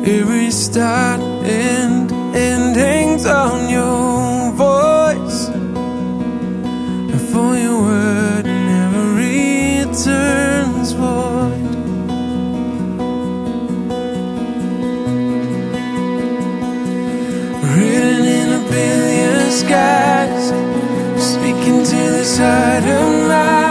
Every start and end hangs on your voice, and for your word never returns void. Written in a billion skies, speaking to this heart of mine.